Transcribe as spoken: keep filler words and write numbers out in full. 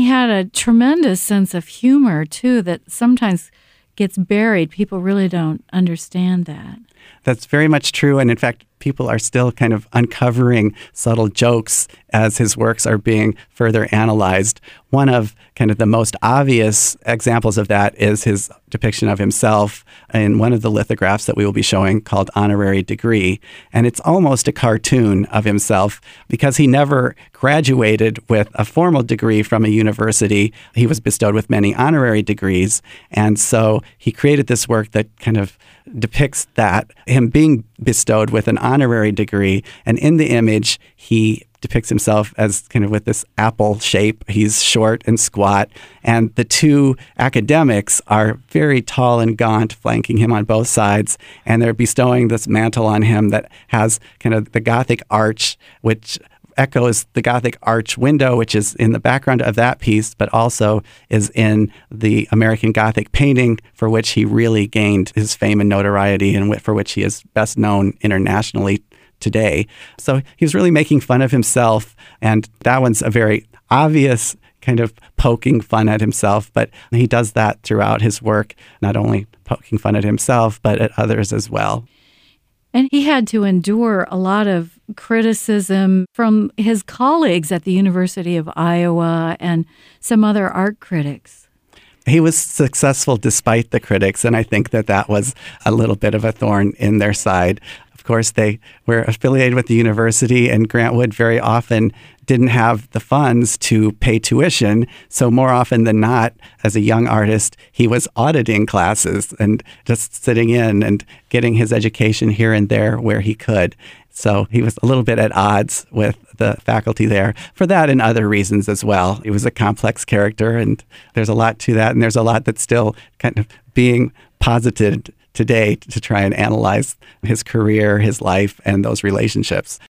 he had a tremendous sense of humor, too, that sometimes gets buried. People really don't understand that. That's very much true. And in fact, people are still kind of uncovering subtle jokes as his works are being further analyzed. One of kind of the most obvious examples of that is his depiction of himself in one of the lithographs that we will be showing called Honorary Degree. And it's almost a cartoon of himself because he never graduated with a formal degree from a university. He was bestowed with many honorary degrees. And so he created this work that kind of depicts that, him being bestowed with an honorary degree. And in the image, he depicts himself as kind of with this apple shape. He's short and squat. And the two academics are very tall and gaunt, flanking him on both sides. And they're bestowing this mantle on him that has kind of the Gothic arch, which echoes the Gothic arch window, which is in the background of that piece, but also is in the American Gothic painting, for which he really gained his fame and notoriety and for which he is best known internationally today. So he was really making fun of himself, and that one's a very obvious kind of poking fun at himself, but he does that throughout his work, not only poking fun at himself, but at others as well. And he had to endure a lot of criticism from his colleagues at the University of Iowa and some other art critics. He was successful despite the critics, and I think that that was a little bit of a thorn in their side. Of course, they were affiliated with the university, and Grant Wood very often didn't have the funds to pay tuition. So more often than not, as a young artist, he was auditing classes and just sitting in and getting his education here and there where he could. So he was a little bit at odds with the faculty there for that and other reasons as well. He was a complex character, and there's a lot to that. And there's a lot that's still kind of being posited today to try and analyze his career, his life, and those relationships.